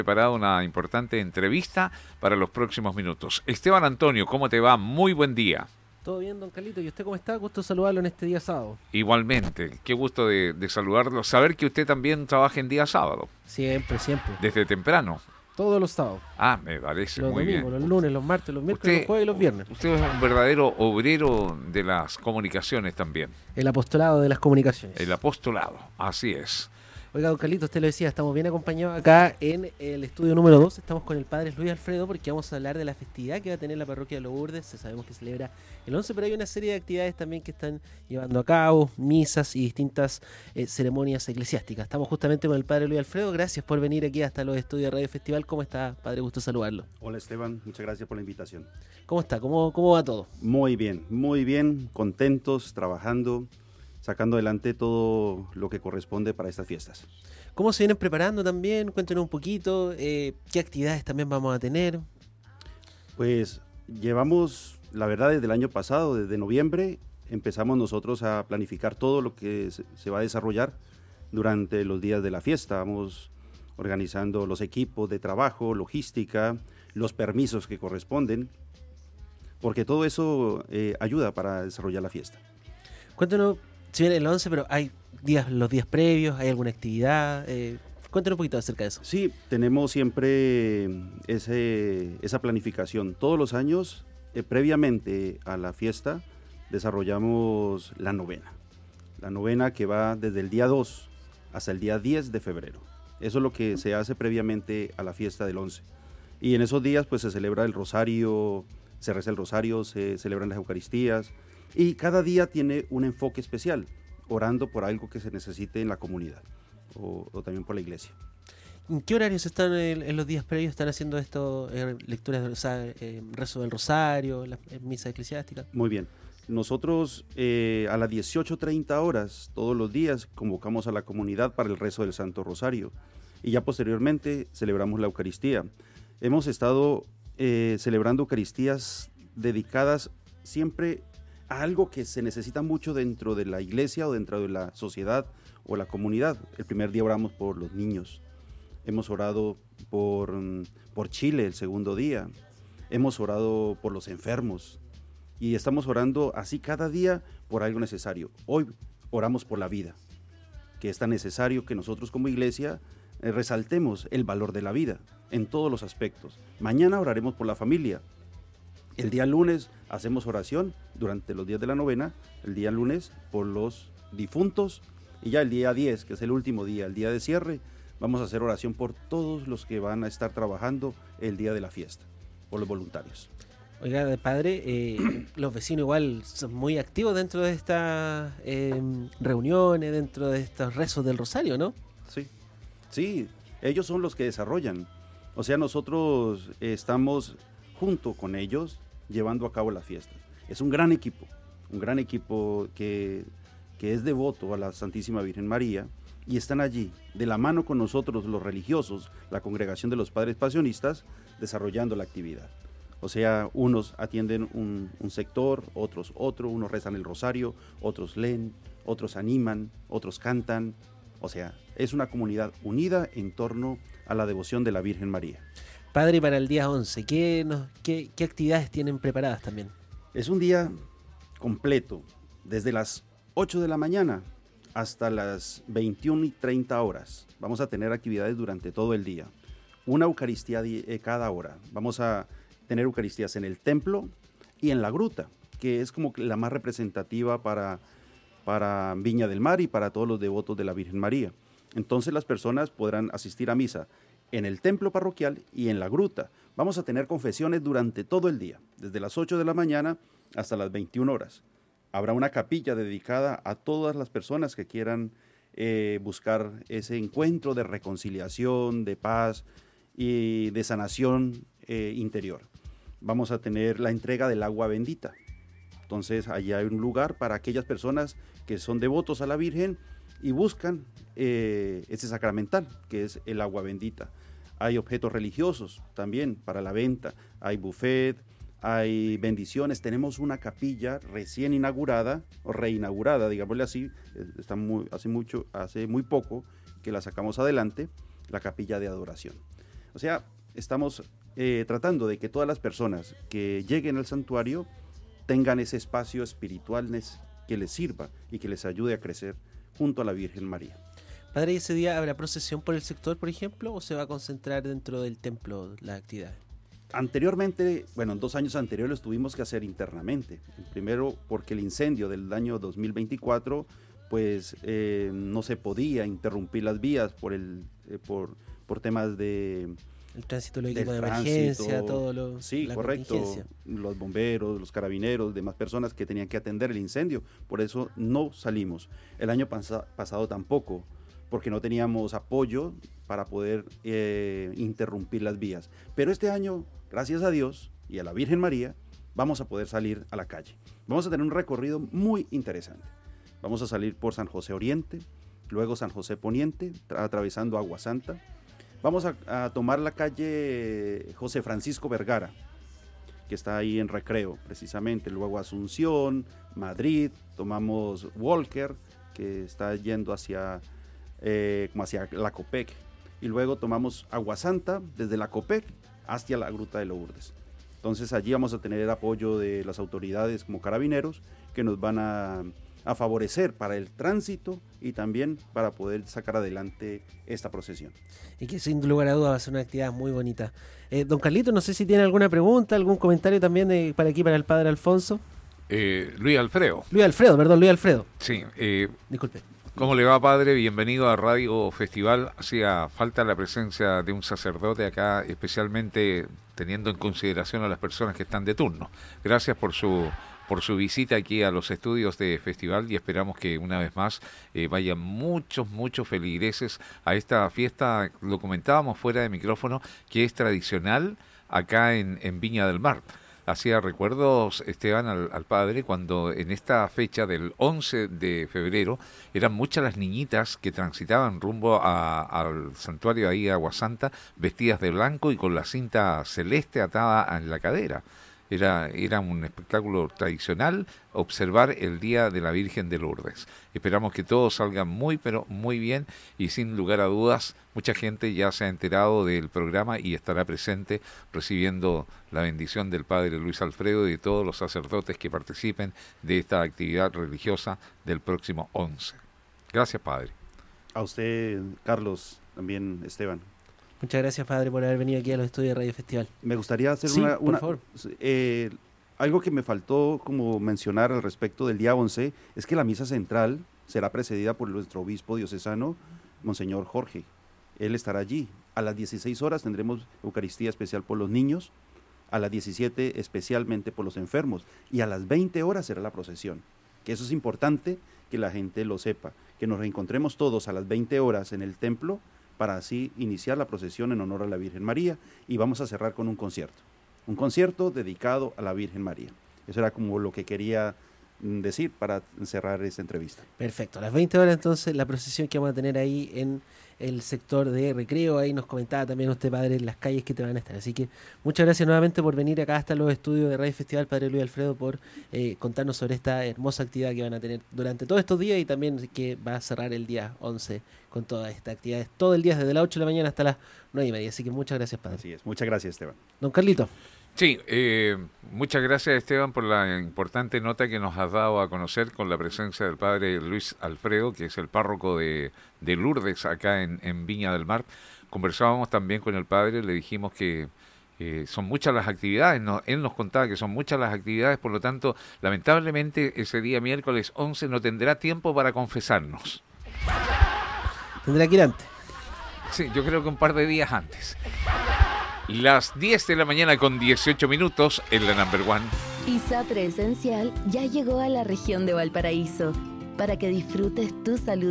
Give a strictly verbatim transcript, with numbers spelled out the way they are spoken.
preparado una importante entrevista para los próximos minutos. Esteban Antonio, ¿cómo te va? Muy buen día. Todo bien, don Carlito. ¿Y usted cómo está? Gusto saludarlo en este día sábado. Igualmente, qué gusto de, de saludarlo. Saber que usted también trabaja en día sábado. Siempre, siempre. Desde temprano. Todos los sábados. Ah, me parece Los muy domingos, bien. los lunes, los martes, los miércoles, Usted, los jueves y los viernes. Usted es un verdadero obrero de las comunicaciones también. El apostolado de las comunicaciones. El apostolado, así es. Oiga, don Carlito, usted lo decía, estamos bien acompañados acá en el estudio número dos. Estamos con el padre Luis Alfredo porque vamos a hablar de la festividad que va a tener la parroquia de Lourdes. Sabemos que se celebra el once, pero hay una serie de actividades también que están llevando a cabo, misas y distintas eh, ceremonias eclesiásticas. Estamos justamente con el padre Luis Alfredo. Gracias por venir aquí hasta los estudios de Radio Festival. ¿Cómo está, padre? Gusto saludarlo. Hola Esteban, muchas gracias por la invitación. ¿Cómo está? ¿Cómo, cómo va todo? Muy bien, muy bien, contentos, trabajando, sacando adelante todo lo que corresponde para estas fiestas. ¿Cómo se vienen preparando también? Cuéntenos un poquito, eh, ¿qué actividades también vamos a tener? Pues llevamos, la verdad, desde el año pasado, desde noviembre, empezamos nosotros a planificar todo lo que se, se va a desarrollar durante los días de la fiesta. Vamos organizando los equipos de trabajo, logística, los permisos que corresponden, porque todo eso eh, ayuda para desarrollar la fiesta. Cuéntenos, si viene el once, pero hay días, los días previos, ¿hay alguna actividad? Eh, cuéntenos un poquito acerca de eso. Sí, tenemos siempre ese, esa planificación. Todos los años, eh, previamente a la fiesta, desarrollamos la novena. La novena que va desde el día dos hasta el día diez de febrero. Eso es lo que se hace previamente a la fiesta del once. Y en esos días pues se celebra el rosario, se reza el rosario, se celebran las Eucaristías. Y cada día tiene un enfoque especial, orando por algo que se necesite en la comunidad o, o también por la iglesia. ¿En qué horarios están en, en los días previos? ¿Están haciendo esto, eh, lecturas, o sea, eh, rezo del rosario, la eh, misa eclesiástica? Muy bien. Nosotros eh, a las dieciocho treinta horas todos los días convocamos a la comunidad para el rezo del Santo Rosario y ya posteriormente celebramos la Eucaristía. Hemos estado eh, celebrando Eucaristías dedicadas siempre a algo que se necesita mucho dentro de la iglesia o dentro de la sociedad o la comunidad. El primer día oramos por los niños, hemos orado por, por Chile el segundo día, hemos orado por los enfermos y estamos orando así cada día por algo necesario. Hoy oramos por la vida, que es tan necesario que nosotros como iglesia eh, resaltemos el valor de la vida en todos los aspectos. Mañana oraremos por la familia. El día lunes hacemos oración durante los días de la novena, el día lunes por los difuntos y ya el día diez, que es el último día, el día de cierre, vamos a hacer oración por todos los que van a estar trabajando el día de la fiesta, por los voluntarios. Oiga, padre, eh, los vecinos igual son muy activos dentro de estas eh, reuniones, dentro de estos rezos del rosario, ¿no? Sí, sí, ellos son los que desarrollan. O sea, nosotros eh, estamos junto con ellos llevando a cabo las fiestas. Es un gran equipo, un gran equipo que, que es devoto a la Santísima Virgen María y están allí de la mano con nosotros los religiosos, la congregación de los padres pasionistas, desarrollando la actividad. O sea, unos atienden un, un sector, otros otro, unos rezan el rosario, otros leen, otros animan, otros cantan. O sea, es una comunidad unida en torno a la devoción de la Virgen María. Padre, para el día once, ¿qué, nos, qué, ¿qué actividades tienen preparadas también? Es un día completo, desde las ocho de la mañana hasta las veintiuna y treinta horas. Vamos a tener actividades durante todo el día. Una Eucaristía di- cada hora. Vamos a tener Eucaristías en el templo y en la gruta, que es como la más representativa para, para Viña del Mar y para todos los devotos de la Virgen María. Entonces las personas podrán asistir a misa en el templo parroquial y en la gruta. Vamos a tener confesiones durante todo el día, desde las ocho de la mañana hasta las veintiuna horas. Habrá una capilla dedicada a todas las personas que quieran eh, buscar ese encuentro de reconciliación, de paz y de sanación eh, interior. Vamos a tener la entrega del agua bendita. Entonces, allí hay un lugar para aquellas personas que son devotos a la Virgen y buscan eh, ese sacramental, que es el agua bendita. Hay objetos religiosos también para la venta, hay buffet, hay bendiciones. Tenemos una capilla recién inaugurada, o reinaugurada, digámosle así, está muy, hace, mucho, hace muy poco que la sacamos adelante, la capilla de adoración. O sea, estamos eh, tratando de que todas las personas que lleguen al santuario tengan ese espacio espiritual que les sirva y que les ayude a crecer junto a la Virgen María. Padre, ¿ese día habrá procesión por el sector, por ejemplo, o se va a concentrar dentro del templo la actividad? Anteriormente, bueno, en dos años anteriores tuvimos que hacer internamente. Primero porque el incendio del año dos mil veinticuatro, pues eh, no se podía interrumpir las vías por el eh, por, por temas de... El tránsito, el equipo de emergencia, todo lo... Sí, la correcto. Los bomberos, los carabineros, demás personas que tenían que atender el incendio. Por eso no salimos. El año pas- pasado tampoco, porque no teníamos apoyo para poder eh, interrumpir las vías. Pero este año, gracias a Dios y a la Virgen María, vamos a poder salir a la calle. Vamos a tener un recorrido muy interesante. Vamos a salir por San José Oriente, luego San José Poniente, tra- atravesando Agua Santa. Vamos a, a tomar la calle José Francisco Vergara, que está ahí en Recreo, precisamente. Luego Asunción, Madrid, tomamos Walker, que está yendo hacia, eh, como hacia la Copec. Y luego tomamos Agua Santa, desde la Copec hasta la Gruta de Lourdes. Entonces allí vamos a tener apoyo de las autoridades como carabineros, que nos van a, a favorecer para el tránsito y también para poder sacar adelante esta procesión. Y que sin lugar a dudas va a ser una actividad muy bonita. Eh, don Carlito, no sé si tiene alguna pregunta, algún comentario también de, para aquí, para el padre Alfonso. Eh, Luis Alfredo. Luis Alfredo, perdón, Luis Alfredo. Sí, eh, disculpe. ¿Cómo le va, padre? Bienvenido a Radio Festival. Hacía falta la presencia de un sacerdote acá, especialmente teniendo en consideración a las personas que están de turno. Gracias por su por su visita aquí a los estudios de Festival y esperamos que una vez más eh, vayan muchos, muchos feligreses a esta fiesta. Lo comentábamos fuera de micrófono, que es tradicional acá en, en Viña del Mar. Hacía recuerdos, Esteban, al, al padre, cuando en esta fecha del once de febrero eran muchas las niñitas que transitaban rumbo a, al santuario ahí a Agua Santa, vestidas de blanco y con la cinta celeste atada en la cadera. Era, era un espectáculo tradicional observar el Día de la Virgen de Lourdes. Esperamos que todo salga muy, pero muy bien y sin lugar a dudas, mucha gente ya se ha enterado del programa y estará presente recibiendo la bendición del Padre Luis Alfredo y de todos los sacerdotes que participen de esta actividad religiosa del próximo once. Gracias, Padre. A usted, Carlos, también Esteban. Muchas gracias, padre, por haber venido aquí a los estudios de Radio Festival. Me gustaría hacer sí, una... una por favor. Eh, algo que me faltó como mencionar al respecto del día once es que la misa central será precedida por nuestro obispo diocesano, Monseñor Jorge. Él estará allí. A las dieciséis horas tendremos Eucaristía especial por los niños, a las diecisiete especialmente por los enfermos, y a las veinte horas será la procesión. Que eso es importante que la gente lo sepa, que nos reencontremos todos a las veinte horas en el templo, para así iniciar la procesión en honor a la Virgen María, y vamos a cerrar con un concierto, un concierto dedicado a la Virgen María. Eso era como lo que quería decir para cerrar esta entrevista. Perfecto, a las veinte horas entonces la procesión que vamos a tener ahí en el sector de Recreo. Ahí nos comentaba también usted, padre, las calles que te van a estar. Así que muchas gracias nuevamente por venir acá hasta los estudios de Radio Festival, padre Luis Alfredo, por eh, contarnos sobre esta hermosa actividad que van a tener durante todos estos días y también que va a cerrar el día once con todas estas actividades, todo el día desde las ocho de la mañana hasta las nueve y media. Así que muchas gracias, padre. Así es, muchas gracias, Esteban. Don Carlito. Sí, eh, muchas gracias, Esteban, por la importante nota que nos has dado a conocer con la presencia del padre Luis Alfredo, que es el párroco de, de Lourdes acá en, en Viña del Mar. Conversábamos también con el padre, le dijimos que eh, son muchas las actividades, no, él nos contaba que son muchas las actividades, por lo tanto, lamentablemente ese día miércoles once no tendrá tiempo para confesarnos. Tendrá que ir antes. Sí, yo creo que un par de días antes. Las diez de la mañana con dieciocho minutos en la Number One. ISAPRE Esencial ya llegó a la región de Valparaíso para que disfrutes tu salud.